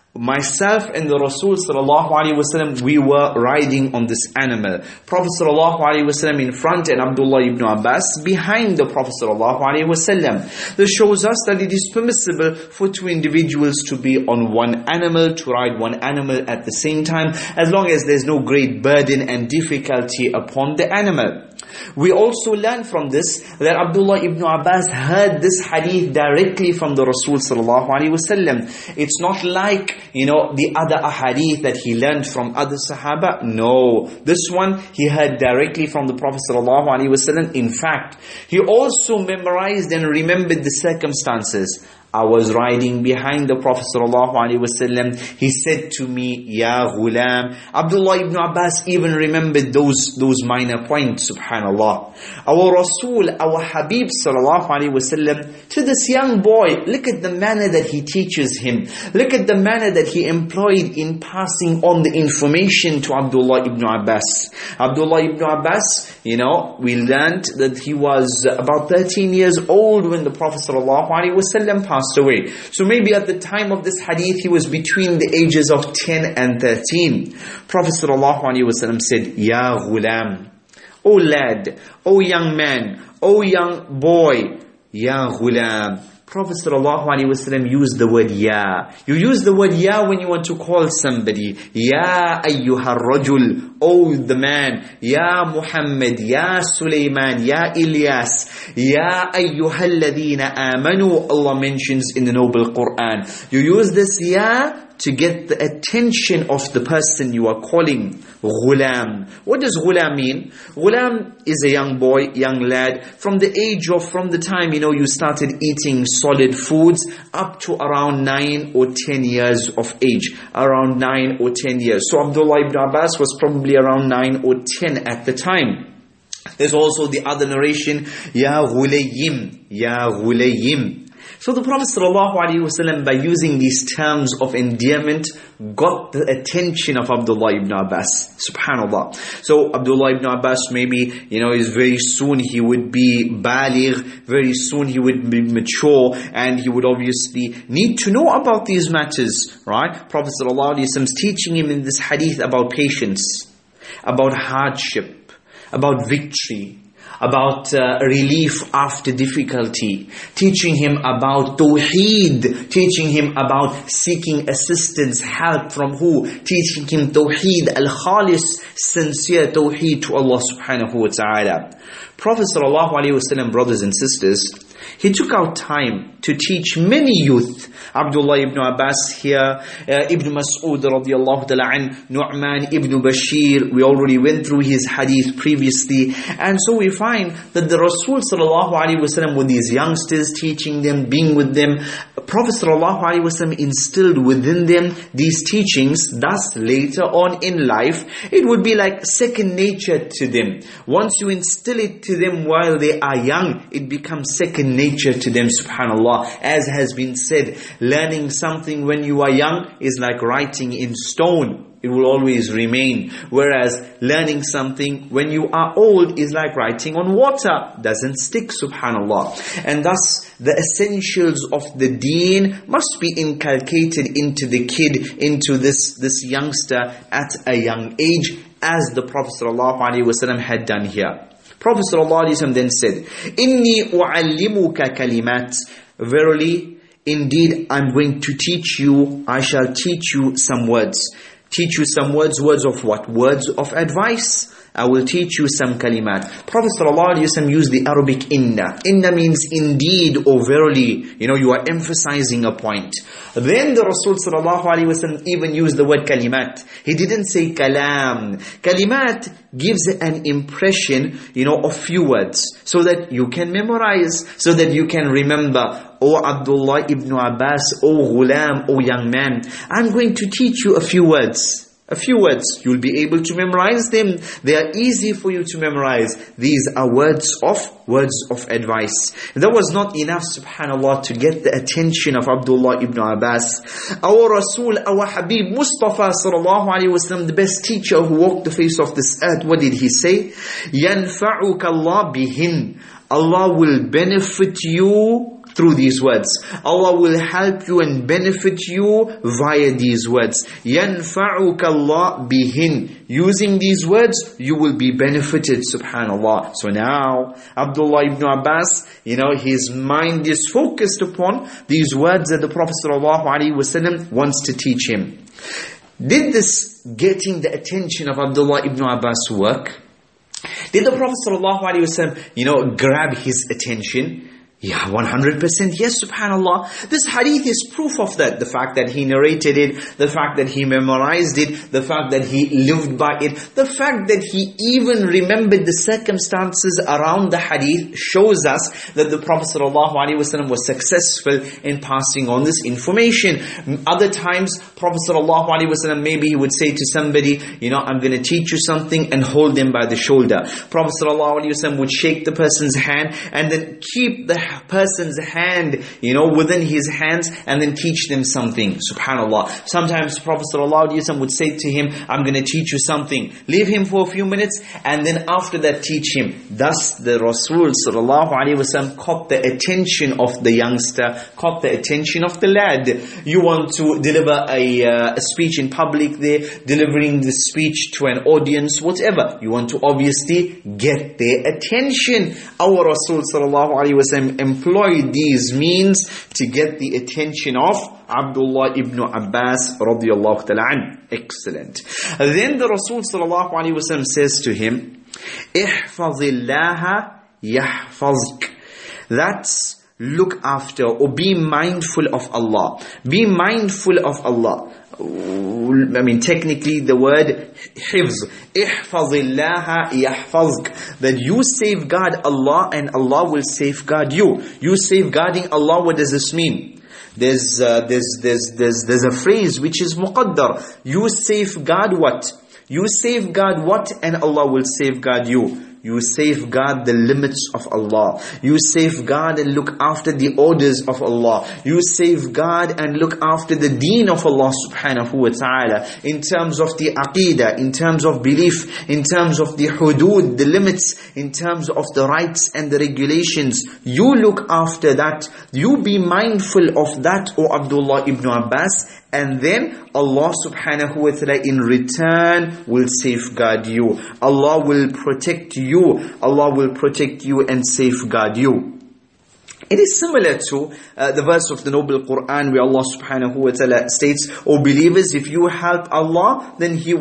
myself and the Rasul sallallahu alayhi wa sallam, we were riding on this animal. Prophet sallallahu alayhi wa sallam in front and Abdullah ibn Abbas behind the Prophet sallallahu alayhi wa sallam. This shows us that it is permissible for two individuals to be on one animal, to ride one animal at the same time, as long as there's no great burden and difficulty upon the animal. We also learn from this that Abdullah ibn Abbas heard this hadith directly from the Rasul sallallahu alaihi wasallam. It's not like, you know, the other ahadith that he learned from other Sahaba. No, this one he heard directly from the Prophet sallallahu alaihi wasallam. In fact, he also memorized and remembered the circumstances. I was riding behind the Prophet sallallahu alaihi wasallam. He said to me, Ya ghulam. Abdullah ibn Abbas even remembered those those minor points, subhanallah. Our Rasul, our Habib sallallahu alaihi wasallam, to this young boy, look at the manner that he teaches him. Look at the manner that he employed in passing on the information to Abdullah ibn Abbas. Abdullah ibn Abbas, you know, we learned that he was about thirteen years old when the Prophet sallallahu alaihi wasallam passed away. So maybe at the time of this hadith, he was between the ages of ten and thirteen. Prophet sallallahu alaihi wasallam said, Ya ghulam, O lad, O young man, O young boy, Ya ghulam. Prophet sallallahu alaihi wasallam used the word ya. You use the word ya when you want to call somebody. Ya ayyuhar rajul, O the man. Ya Muhammad, Ya Sulaiman, Ya Ilyas, Ya ayyuhal ladhina amanu. Allah mentions in the Noble Quran. You use this ya to get the attention of the person you are calling. Ghulam. What does ghulam mean? Ghulam is a young boy, young lad, from the age of, from the time, you know, you started eating solid foods, up to around nine or ten years of age. Around nine or ten years. So Abdullah ibn Abbas was probably around nine or ten at the time. There's also the other narration, Ya ghulayim, Ya ghulayim. So the Prophet ﷺ, by using these terms of endearment, got the attention of Abdullah ibn Abbas. Subhanallah. So Abdullah ibn Abbas, maybe, you know, is very soon he would be baligh, very soon he would be mature, and he would obviously need to know about these matters, right? Prophet ﷺ is teaching him in this hadith about patience, about hardship, about victory, about uh, relief after difficulty, teaching him about tawheed, teaching him about seeking assistance, help from who? Teaching him tawheed, al-khalis, sincere tawheed to Allah subhanahu wa ta'ala. Prophet sallallahu alaihi wasallam, brothers and sisters, he took out time to teach many youth. Abdullah ibn Abbas here, uh, Ibn Mas'ud radiallahu ta'ala an, Nu'man ibn Bashir, we already went through his hadith previously. And so we find that the Rasul sallallahu alaihi wasallam, with these youngsters, teaching them, being with them, Prophet ﷺ instilled within them these teachings, thus later on in life, it would be like second nature to them. Once you instill it to them while they are young, it becomes second nature to them, subhanAllah. As has been said, learning something when you are young is like writing in stone. It will always remain. Whereas learning something when you are old is like writing on water. Doesn't stick, subhanAllah. And thus, the essentials of the deen must be inculcated into the kid, into this, this youngster at a young age, as the Prophet ﷺ had done here. Prophet ﷺ then said, Inni u'allimuka kalimat. Verily, indeed, I'm going to teach you, I shall teach you some words. Teach you some words. Words of what? Words of advice. I will teach you some kalimat. Prophet ﷺ used the Arabic inna. Inna means indeed or verily. You know, you are emphasizing a point. Then the Rasul ﷺ even used the word kalimat. He didn't say kalam. Kalimat gives an impression, you know, of few words. So that you can memorize. So that you can remember. O Abdullah ibn Abbas, O Ghulam, O young man, I'm going to teach you a few words. A few words. You'll be able to memorize them. They are easy for you to memorize. These are words of, words of advice. That was not enough, subhanAllah, to get the attention of Abdullah ibn Abbas. Our Rasul, our Habib, Mustafa sallallahu alayhi wa sallam, the best teacher who walked the face of this earth, what did he say? يَنْفَعُكَ اللَّهُ بِهِنْ. Allah will benefit you through these words. Allah will help you and benefit you via these words. يَنْفَعُكَ اللَّهُ بِهِنْ. Using these words, you will be benefited, subhanAllah. So now, Abdullah ibn Abbas, you know, his mind is focused upon these words that the Prophet ﷺ wants to teach him. Did this getting the attention of Abdullah ibn Abbas work? Did the Prophet ﷺ, you know, grab his attention? Yeah, one hundred percent. Yes, subhanAllah. This hadith is proof of that. The fact that he narrated it, the fact that he memorized it, the fact that he lived by it, the fact that he even remembered the circumstances around the hadith shows us that the Prophet ﷺ was successful in passing on this information. Other times, Prophet ﷺ, maybe he would say to somebody, you know, I'm going to teach you something, and hold them by the shoulder. Prophet ﷺ would shake the person's hand and then keep the person's hand, you know, within his hands, and then teach them something. Subhanallah. Sometimes Prophet ﷺ would say to him, I'm going to teach you something. Leave him for a few minutes, and then after that teach him. Thus the Rasul ﷺ caught the attention of the youngster, caught the attention of the lad. You want to deliver a, uh, a speech in public there, delivering the speech to an audience, whatever. You want to obviously get their attention. Our Rasul ﷺ employed these means to get the attention of Abdullah ibn Abbas radiyallahu ta'ala an. Excellent. Then the Rasul sallallahu alayhi wa sallam says to him, Ihfazillaha yahfazk. That's look after or be mindful of Allah. Be mindful of Allah. I mean, technically the word hifz, ihfazillaha yahfazk, that you safeguard Allah and Allah will safeguard you. You safeguarding Allah, what does this mean? There's uh, there's there's there's there's a phrase which is muqaddar. You safeguard what? You safeguard what, and Allah will safeguard you. You safeguard the limits of Allah. You safeguard and look after the orders of Allah. You safeguard and look after the deen of Allah subhanahu wa ta'ala. In terms of the aqidah, in terms of belief, in terms of the hudud, the limits, in terms of the rights and the regulations. You look after that. You be mindful of that, O Abdullah ibn Abbas. And then Allah subhanahu wa ta'ala in return will safeguard you. Allah will protect you. Allah will protect you and safeguard you. It is similar to uh, the verse of the Noble Quran where Allah subhanahu wa ta'ala states, O believers, if you help Allah, then He will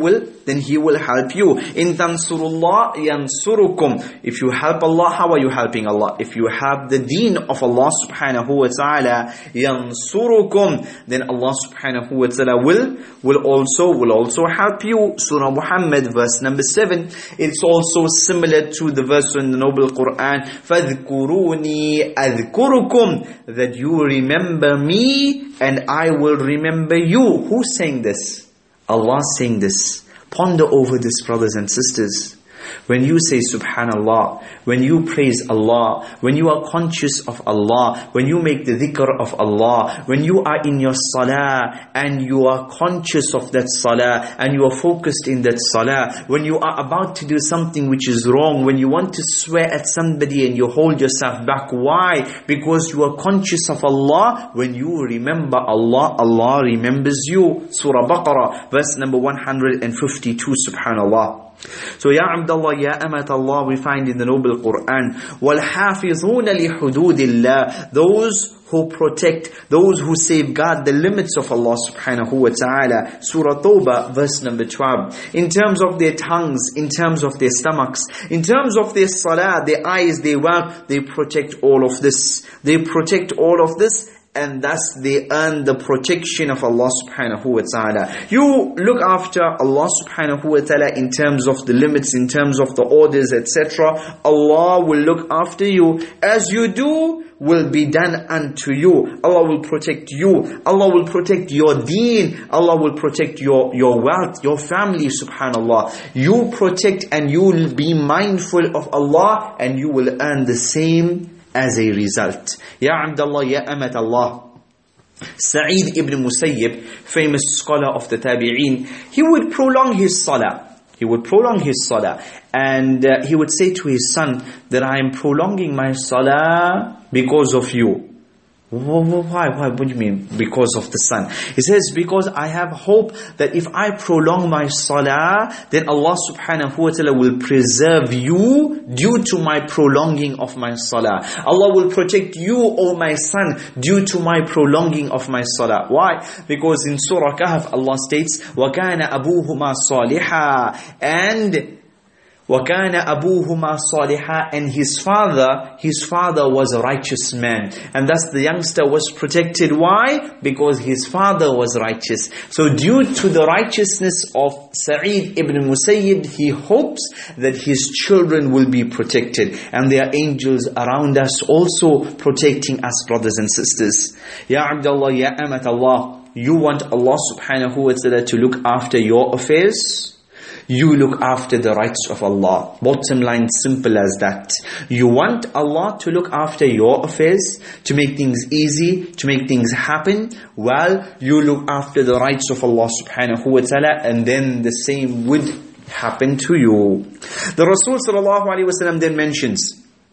then He will help you. In tansurullah yansurukum. If you help Allah, how are you helping Allah? If you help the deen of Allah subhanahu wa ta'ala, yansurukum, then Allah subhanahu wa ta'ala will, will also, will also help you. Surah Muhammad, verse number seven. It's also similar to the verse in the Noble Quran, فَاذْكُرُونِي أَذْكُرُكُمْ, that you remember me and I will remember you. Who's saying this? Allah saying this. Ponder over this, brothers and sisters. When you say Subhanallah, when you praise Allah, when you are conscious of Allah, when you make the dhikr of Allah, when you are in your salah and you are conscious of that salah and you are focused in that salah, when you are about to do something which is wrong, when you want to swear at somebody and you hold yourself back. Why? Because you are conscious of Allah. When you remember Allah, Allah remembers you. Surah Baqarah, verse number one hundred fifty-two, Subhanallah. So, Ya Abdullah, Ya Amat Allah, we find in the Noble Quran, وَالْحَافِظُونَ لِحُدُودِ اللَّهِ, those who protect, those who safeguard the limits of Allah subhanahu wa ta'ala. Surah Tawbah, verse number twelve. In terms of their tongues, in terms of their stomachs, in terms of their salah, their eyes, their wealth, they protect all of this. They protect all of this. And thus they earn the protection of Allah subhanahu wa ta'ala. You look after Allah subhanahu wa ta'ala in terms of the limits, in terms of the orders, et cetera. Allah will look after you. As you do, will be done unto you. Allah will protect you. Allah will protect your deen. Allah will protect your, your wealth, your family, subhanallah. You protect and you will be mindful of Allah and you will earn the same as a result. Ya Abdullah, Ya Amat Allah. Sa'id ibn Musayyib, famous scholar of the Tabi'een, he would prolong his salah. He would prolong his salah. And uh, he would say to his son that I am prolonging my salah because of you. Why? Why? What do you mean? Because of the sun. He says, because I have hope that if I prolong my salah, then Allah subhanahu wa ta'ala will preserve you due to my prolonging of my salah. Allah will protect you, O my son, due to my prolonging of my salah. Why? Because in Surah Kahf, Allah states, وَكَانَ أَبُوهُمَا صَالِحًا, and وَكَانَ أَبُوهُمَا صَالِحًا, and his father, his father was a righteous man. And thus the youngster was protected. Why? Because his father was righteous. So due to the righteousness of Sa'id ibn Musayyib, he hopes that his children will be protected. And there are angels around us also protecting us, brothers and sisters. Ya Abdullah, Ya Amat Allah, you want Allah subhanahu wa ta'ala to look after your affairs? You look after the rights of Allah. Bottom line, simple as that. You want Allah to look after your affairs, to make things easy, to make things happen. Well, you look after the rights of Allah subhanahu wa ta'ala, and then the same would happen to you. The Rasul sallallahu alayhi wa sallam then mentions,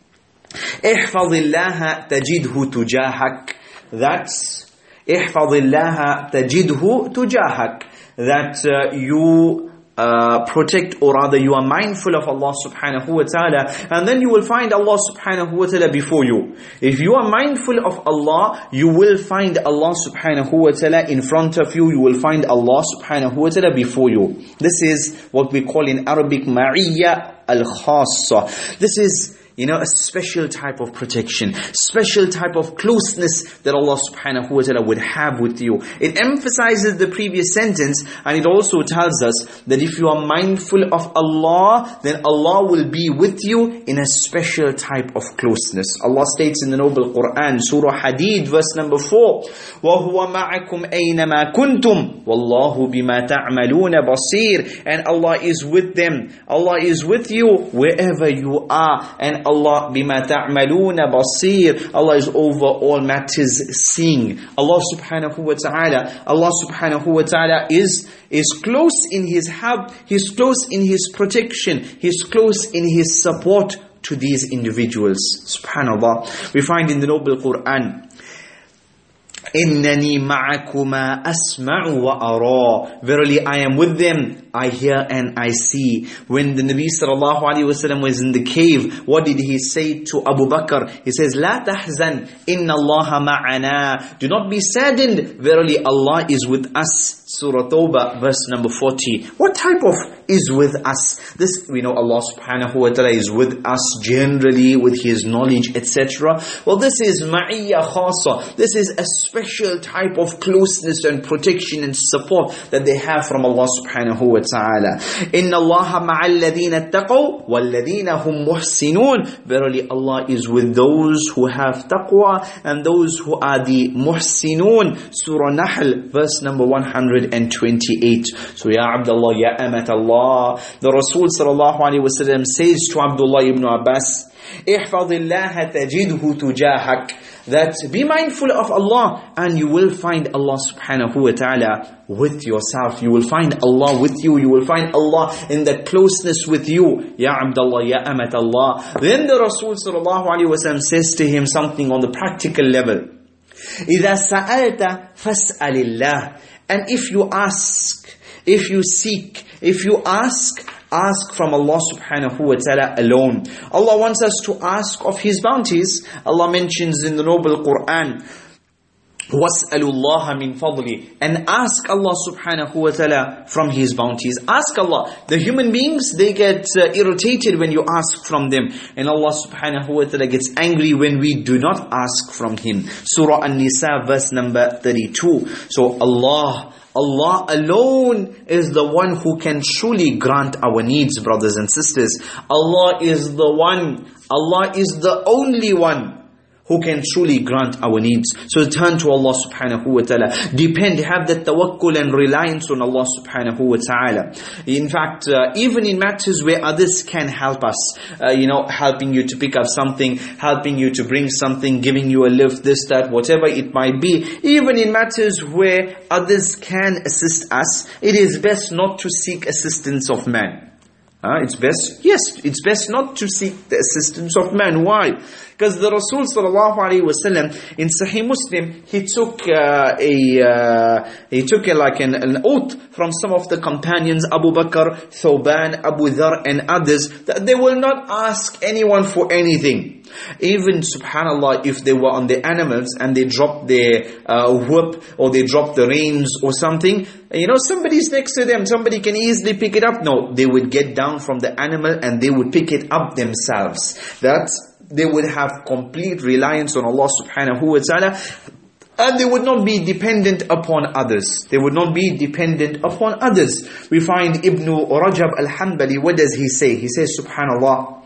احفظ الله تجده تجاهك. That's احفظ الله تجده تجاهك. That uh, you Uh, protect, or rather you are mindful of Allah subhanahu wa ta'ala, and then you will find Allah subhanahu wa ta'ala before you. If you are mindful of Allah, you will find Allah subhanahu wa ta'ala in front of you. You will find Allah subhanahu wa ta'ala before you. This is what we call in Arabic ma'iyya al-khassa. This is, you know, a special type of protection, special type of closeness that Allah subhanahu wa ta'ala would have with you. It emphasizes the previous sentence, and it also tells us that if you are mindful of Allah, then Allah will be with you in a special type of closeness. Allah states in the Noble Quran, Surah Hadid, verse number four, وَهُوَ مَعَكُمْ أَيْنَمَا كُنْتُمْ وَاللَّهُ بِمَا تَعْمَلُونَ بَصِيرٌ. And Allah is with them. Allah is with you wherever you are. And Allah bima ta'maluna basir. Allah is over all matters seeing. Allah subhanahu wa ta'ala, Allah subhanahu wa ta'ala is, is close in His help, He's close in His protection, He's close in His support to these individuals. Subhanallah. We find in the Noble Quran, إِنَّنِي مَعَكُمَا أَسْمَعُ وَأَرَى. Verily I am with them, I hear and I see. When the Nabi sallallahu alayhi wasallam was in the cave, what did he say to Abu Bakr? He says, لَا تَحْزَنْ إِنَّ اللَّهَ مَعَنَا. Do not be saddened, verily Allah is with us. Surah Tawbah, verse number forty. What type of is with us? This, we know Allah subhanahu wa ta'ala is with us generally with His knowledge, et cetera. Well, this is ma'iyya khasa. This is a special type of closeness and protection and support that they have from Allah subhanahu wa ta'ala. Inna Allah ma'al ladina taqaw wal ladina hum muhsinun. Verily Allah is with those who have taqwa and those who are the muhsinun. Surah Nahl, verse number one hundred twenty-eight. So, Ya Abdullah, Ya Amat Allah, the Rasul sallallahu alayhi wasallam says to Abdullah ibn Abbas, احفظ الله تجده تجاهك. That be mindful of Allah and you will find Allah subhanahu wa ta'ala with yourself. You will find Allah with you. You will find Allah in that closeness with you. Ya Abdullah, Ya Amat Allah. Then the Rasul sallallahu alayhi wasallam says to him something on the practical level. إذا سألت فاسأل الله. And if you ask, if you seek, if you ask, ask from Allah subhanahu wa ta'ala alone. Allah wants us to ask of His bounties. Allah mentions in the noble Quran, وَاسْأَلُوا اللَّهَ مِنْ فَضْلِ. And ask Allah subhanahu wa ta'ala from His bounties. Ask Allah. The human beings, they get uh, irritated when you ask from them. And Allah subhanahu wa ta'ala gets angry when we do not ask from Him. Surah An-Nisa, verse number thirty-two. So Allah, Allah alone is the one who can truly grant our needs, brothers and sisters. Allah is the one, Allah is the only one who can truly grant our needs. So turn to Allah subhanahu wa ta'ala. Depend, have that tawakkul and reliance on Allah subhanahu wa ta'ala. In fact, uh, even in matters where others can help us, uh, you know, helping you to pick up something, helping you to bring something, giving you a lift, this, that, whatever it might be, even in matters where others can assist us, it is best not to seek assistance of man. Uh, it's best, yes, it's best not to seek the assistance of man. Why? Because the Rasul sallallahu alaihi wasallam in Sahih Muslim, he took uh, a uh, he took a, like an, an oath from some of the companions, Abu Bakr, Thawban, Abu Dhar, and others, that they will not ask anyone for anything. Even, subhanallah, if they were on the animals and they dropped their uh, whip or they dropped the reins or something, you know, somebody's next to them, somebody can easily pick it up. No, they would get down from the animal and they would pick it up themselves. That's, they would have complete reliance on Allah subhanahu wa ta'ala. And they would not be dependent upon others. They would not be dependent upon others. We find Ibn Rajab al-Hanbali, what does he say? He says, subhanallah,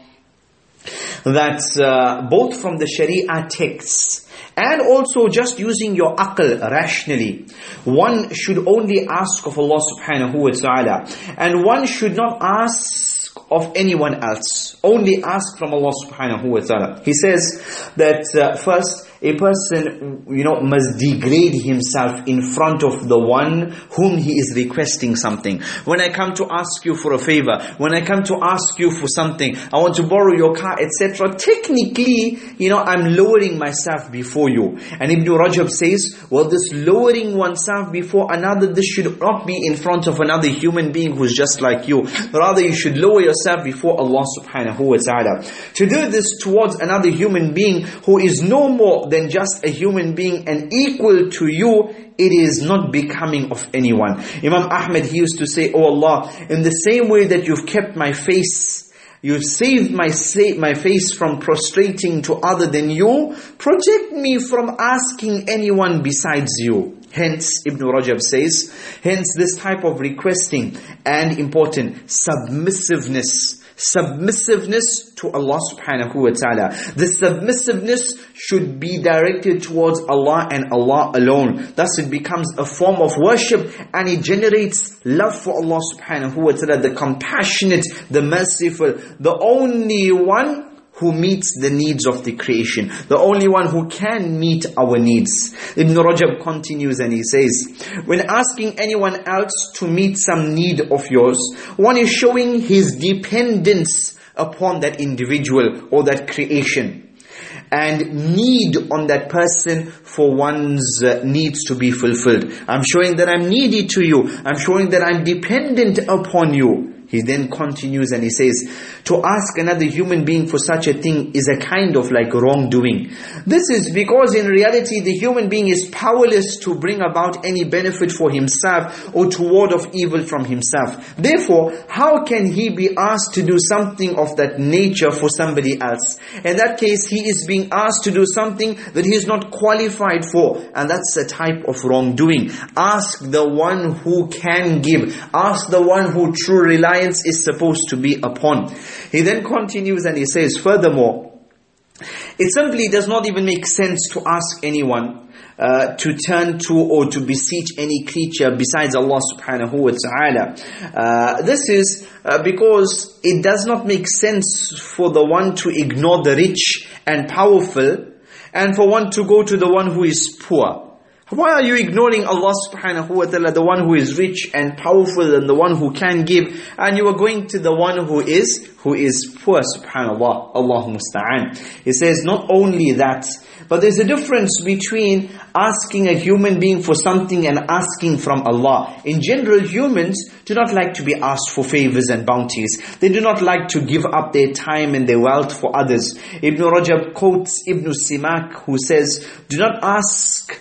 that uh, both from the Sharia texts and also just using your aql rationally, one should only ask of Allah subhanahu wa ta'ala, and one should not ask of anyone else. Only ask from Allah subhanahu wa ta'ala. He says that uh, first, a person, you know, must degrade himself in front of the one whom he is requesting something. When I come to ask you for a favor, when I come to ask you for something, I want to borrow your car, et cetera. Technically, you know, I'm lowering myself before you. And Ibn Rajab says, well, this lowering oneself before another, this should not be in front of another human being who's just like you. Rather, you should lower yourself before Allah subhanahu wa ta'ala. To do this towards another human being who is no more than just a human being and equal to you, it is not becoming of anyone. Imam Ahmed, he used to say, oh Allah, in the same way that you've kept my face, you've saved my sa- my face from prostrating to other than you, protect me from asking anyone besides you. Hence, Ibn Rajab says, hence this type of requesting and important submissiveness. Submissiveness to Allah subhanahu wa ta'ala. The submissiveness should be directed towards Allah and Allah alone. Thus it becomes a form of worship and it generates love for Allah subhanahu wa ta'ala, the compassionate, the merciful, the only one who meets the needs of the creation, the only one who can meet our needs. Ibn Rajab continues and he says, when asking anyone else to meet some need of yours, one is showing his dependence upon that individual or that creation. and need on that person for one's uh, needs to be fulfilled. I'm showing that I'm needy to you. I'm showing that I'm dependent upon you. He then continues and he says, to ask another human being for such a thing is a kind of like wrongdoing. This is because in reality the human being is powerless to bring about any benefit for himself or to ward off evil from himself. Therefore, how can he be asked to do something of that nature for somebody else? In that case, he is being asked to do something that he is not qualified for, and that's a type of wrongdoing. Ask the one who can give. Ask the one who true reliance is supposed to be upon. He then continues and he says, furthermore, it simply does not even make sense to ask anyone uh, to turn to or to beseech any creature besides Allah subhanahu wa ta'ala. Uh, this is uh, because it does not make sense for the one to ignore the rich and powerful and for one to go to the one who is poor. Why are you ignoring Allah subhanahu wa ta'ala, the one who is rich and powerful and the one who can give, and you are going to the one who is who is poor, subhanallah, Allahu musta'an. He says not only that, but there's a difference between asking a human being for something and asking from Allah. In general, humans do not like to be asked for favors and bounties. They do not like to give up their time and their wealth for others. Ibn Rajab quotes Ibn Simak, who says, do not ask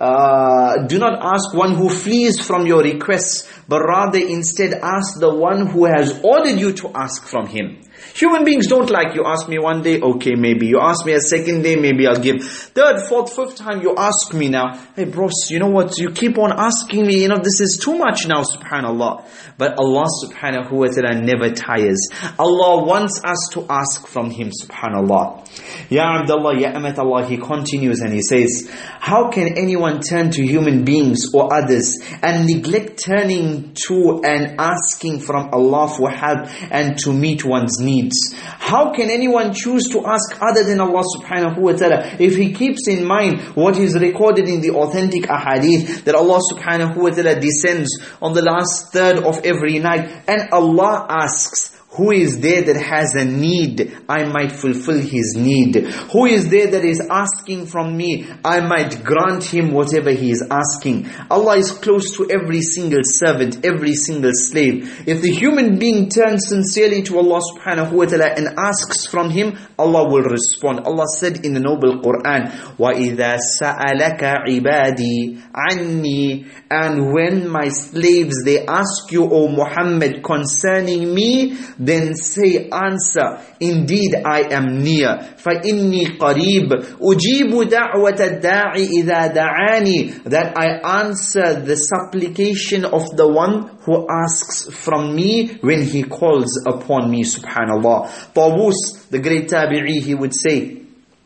Uh, do not ask one who flees from your requests, but rather instead ask the one who has ordered you to ask from him. Human beings don't like, you ask me one day, okay, maybe. You ask me a second day, maybe I'll give. Third, fourth, fifth time you ask me now, hey bros, you know what, you keep on asking me, you know, this is too much now, subhanallah. But Allah subhanahu wa ta'ala never tires. Allah wants us to ask from Him, subhanallah. Ya Abdullah, Ya Amat Allah, he continues and he says, how can anyone turn to human beings or others and neglect turning to and asking from Allah for help and to meet one's needs? How can anyone choose to ask other than Allah subhanahu wa ta'ala if he keeps in mind what is recorded in the authentic ahadith that Allah subhanahu wa ta'ala descends on the last third of every night and Allah asks, who is there that has a need? I might fulfill his need. Who is there that is asking from me? I might grant him whatever he is asking. Allah is close to every single servant, every single slave. If the human being turns sincerely to Allah subhanahu wa ta'ala and asks from Him, Allah will respond. Allah said in the noble Quran, وَإِذَا سَأَلَكَ عِبَادِي عَنِّي, and when my slaves, they ask you, O Muhammad, concerning me, then say, answer, indeed I am near. فَإِنِّي قَرِيبٌ أُجِيبُ دَعْوَةَ الدَّاعِ إِذَا دَعَانِي, that I answer the supplication of the one who asks from me when he calls upon me, subhanallah. Tawus, the great tabi'i, he would say,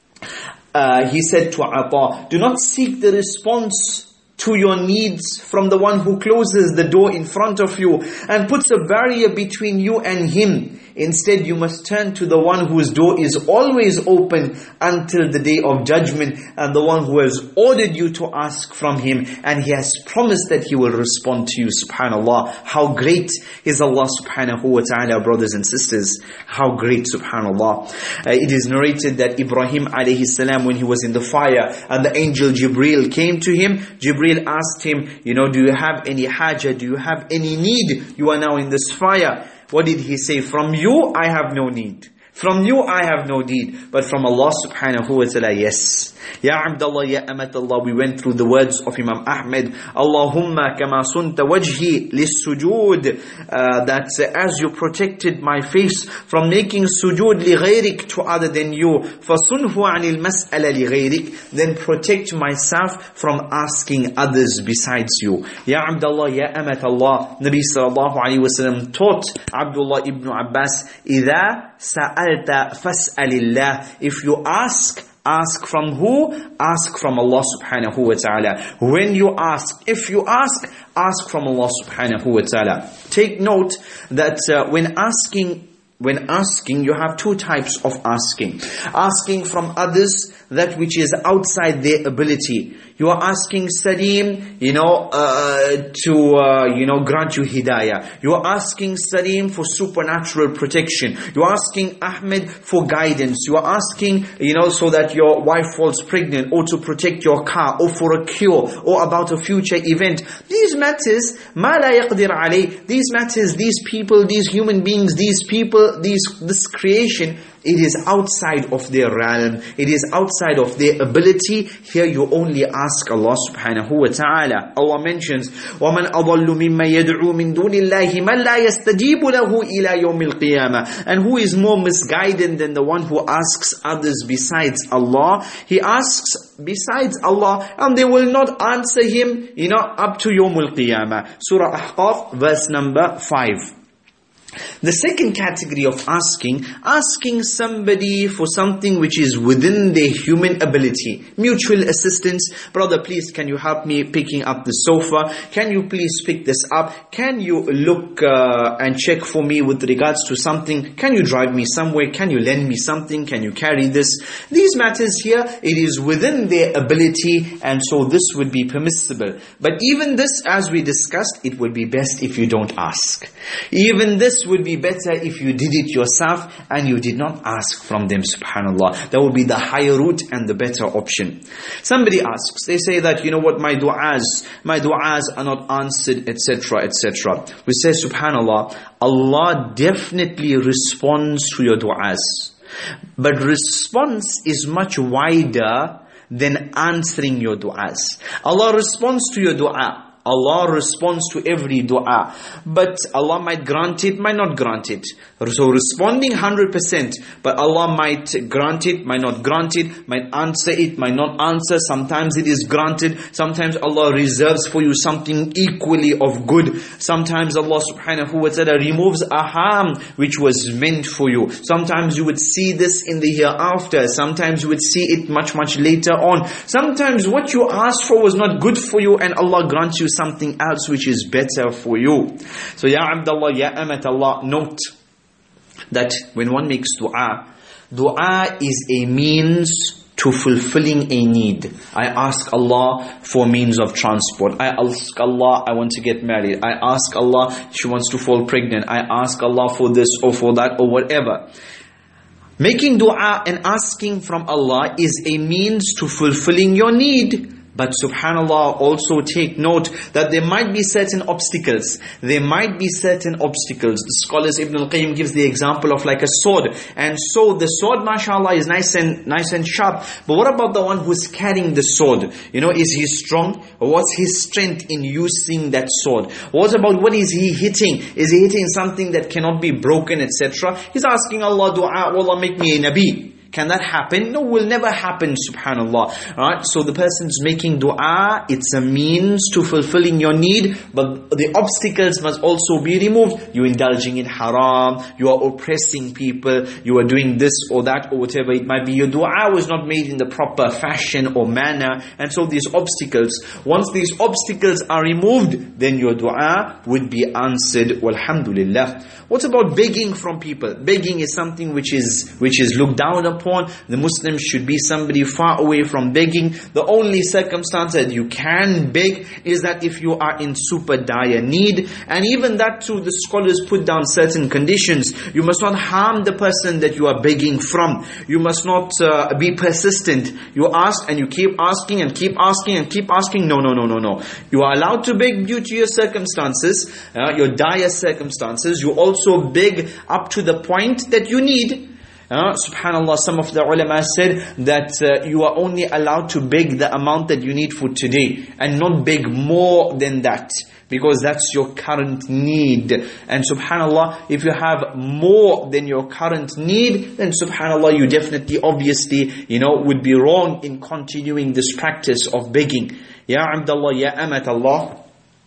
uh, he said to Ata, do not seek the response to your needs from the one who closes the door in front of you and puts a barrier between you and him. Instead, you must turn to the one whose door is always open until the day of judgment, and the one who has ordered you to ask from him, and he has promised that he will respond to you, subhanallah. How great is Allah subhanahu wa ta'ala, brothers and sisters. How great, subhanallah. Uh, it is narrated that Ibrahim alayhi salam, when he was in the fire, and the angel Jibreel came to him, Jibreel asked him, you know, do you have any hajah? Do you have any need? You are now in this fire. What did he say? From you, I have no need. From you, I have no need. But from Allah subhanahu wa ta'ala, yes. Ya Abdullah, Ya Amatullah, we went through the words of Imam Ahmed. Allahumma kama sunta wajhi lis-sujud. Uh, that uh, as you protected my face from making sujood li ghayrik, to other than you, fasunhu anil mas'ala li ghayrik, then protect myself from asking others besides you. Ya Abdullah, Ya Amatullah, Nabi sallallahu alayhi wa sallam taught Abdullah ibn Abbas, إِذَا سَأَلْتَ فَاسْأَلِ اللَّهِ, if you ask, ask from who? Ask from Allah subhanahu wa ta'ala. When you ask, if you ask, ask from Allah subhanahu wa ta'ala. Take note that uh, when asking, when asking, you have two types of asking. Asking from others that which is outside their ability. You are asking Salim, you know, uh, to, uh, you know, grant you hidayah. You are asking Salim for supernatural protection. You are asking Ahmed for guidance. You are asking, you know, so that your wife falls pregnant, or to protect your car, or for a cure, or about a future event. These matters, ma la yaqdir alayh. These matters, these people, these human beings, these people, these this creation, it is outside of their realm. It is outside of their ability. Here you only ask Allah subhanahu wa ta'ala. Allah mentions, وَمَنْ أَضَلُّ مِمَّا يَدْعُو مِن دُونِ اللَّهِ مَنْ لَا يَسْتَجِيبُ لَهُ إِلَى يَوْمِ الْقِيَامَةِ. And who is more misguided than the one who asks others besides Allah? He asks besides Allah, and they will not answer him, you know, up to Yawm al-Qiyamah. Surah Ahqaf, verse number five. The second category of asking, asking somebody for something which is within their human ability. Mutual assistance. Brother, please, can you help me picking up the sofa? Can you please pick this up? Can you look uh, and check for me with regards to something? Can you drive me somewhere? Can you lend me something? Can you carry this? These matters here, it is within their ability, and so this would be permissible. But even this, as we discussed, it would be best if you don't ask. Even this would be better if you did it yourself and you did not ask from them, subhanallah. That would be the higher route and the better option. Somebody asks, they say that, you know what, my du'as, my du'as are not answered, et cetera, et cetera. We say, subhanallah, Allah definitely responds to your du'as. But response is much wider than answering your du'as. Allah responds to your du'a. Allah responds to every dua. But Allah might grant it, might not grant it. So responding one hundred percent. But Allah might grant it, might not grant it, might answer it, might not answer. Sometimes it is granted. Sometimes Allah reserves for you something equally of good. Sometimes Allah subhanahu wa ta'ala removes a harm which was meant for you. Sometimes you would see this in the hereafter. Sometimes you would see it much, much later on. Sometimes what you asked for was not good for you, and Allah grants you something else which is better for you. So Ya Abdullah, Ya Amat Allah, note that when one makes dua, dua is a means to fulfilling a need. I ask Allah for means of transport. I ask Allah, I want to get married. I ask Allah, she wants to fall pregnant. I ask Allah for this or for that or whatever. Making dua and asking from Allah is a means to fulfilling your need. But subhanallah, also take note that there might be certain obstacles. There might be certain obstacles. The scholars, Ibn al-Qayyim gives the example of like a sword. And so the sword, mashallah, is nice and nice and sharp. But what about the one who's carrying the sword? You know, is he strong? Or what's his strength in using that sword? What about what is he hitting? Is he hitting something that cannot be broken, et cetera? He's asking Allah dua, Allah make me a Nabi. Can that happen? No, will never happen, subhanallah. Alright, so the person's making dua, it's a means to fulfilling your need, but the obstacles must also be removed. You're indulging in haram, you are oppressing people, you are doing this or that or whatever it might be. Your dua was not made in the proper fashion or manner, and so these obstacles, once these obstacles are removed, then your dua would be answered, walhamdulillah. What about begging from people? Begging is something which is which is looked down upon. The Muslims should be somebody far away from begging. The only circumstance that you can beg is that if you are in super dire need. And even that too, the scholars put down certain conditions. You must not harm the person that you are begging from. You must not uh, be persistent. You ask and you keep asking and keep asking and keep asking. No, no, no, no, no. You are allowed to beg due to your circumstances, uh, your dire circumstances. You also beg up to the point that you need. Uh, subhanallah, some of the ulama said that uh, you are only allowed to beg the amount that you need for today and not beg more than that, because that's your current need. And subhanallah, if you have more than your current need, then subhanallah, you definitely, obviously, you know, would be wrong in continuing this practice of begging. Ya Abdullah, Ya Amat Allah.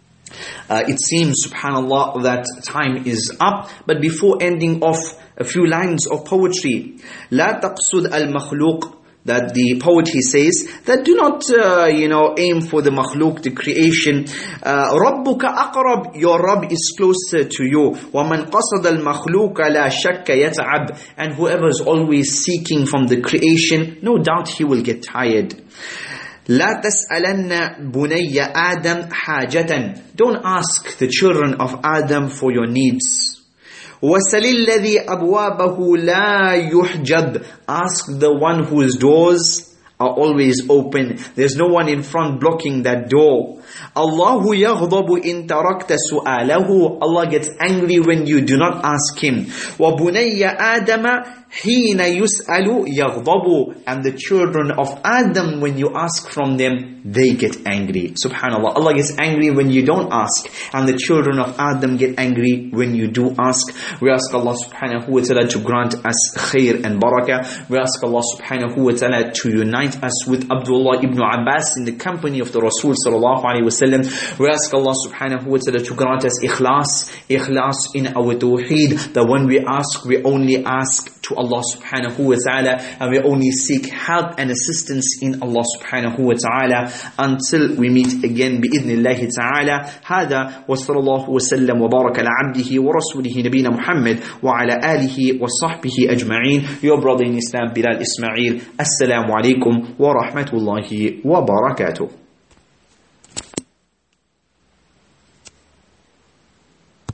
Uh, it seems, subhanallah, that time is up. But before ending off, a few lines of poetry. لا تقصد المخلوق, that the poet, he says, that do not, uh, you know, aim for the makhluk, the creation. Uh, رَبُّكَ أَقْرَبْ, your Rabb is closer to you. وَمَنْ قَصَدَ الْمَخْلُوقَ لَا شَكَّ يَتَعَبْ, and whoever is always seeking from the creation, no doubt he will get tired. لا تسألن بني آدم حاجة. Don't ask the children of Adam for your needs. وَسَلِ الَّذِي أَبْوَابَهُ لَا يُحْجَبْ. Ask the one whose doors are always open. There's no one in front blocking that door. Allahu yaghdabu in tarakta su'alahu. Allah gets angry when you do not ask Him. وَبُنَيَّ آدَمَ حِينَ يُسْأَلُ يَغْضَبُ. And the children of Adam, when you ask from them, they get angry. Subhanallah. Allah gets angry when you don't ask. And the children of Adam get angry when you do ask. We ask Allah subhanahu wa ta'ala to grant us khair and barakah. We ask Allah subhanahu wa ta'ala to unite us with Abdullah ibn Abbas in the company of the Rasul sallallahu alayhi wa sallam. We ask Allah subhanahu wa ta'ala to grant us ikhlas, ikhlas in our tawheed, that when we ask, we only ask to Allah subhanahu wa ta'ala, and we only seek help and assistance in Allah subhanahu wa ta'ala until we meet again bi'idhnillahi ta'ala. هذا وصلى الله وسلم وبارك على عبده ورسوله نبينا محمد وعلى آله وصحبه أجمعين. Your brother in Islam, Bilal Ismail. Assalamu alaikum wa rahmatullahi wa barakatuh.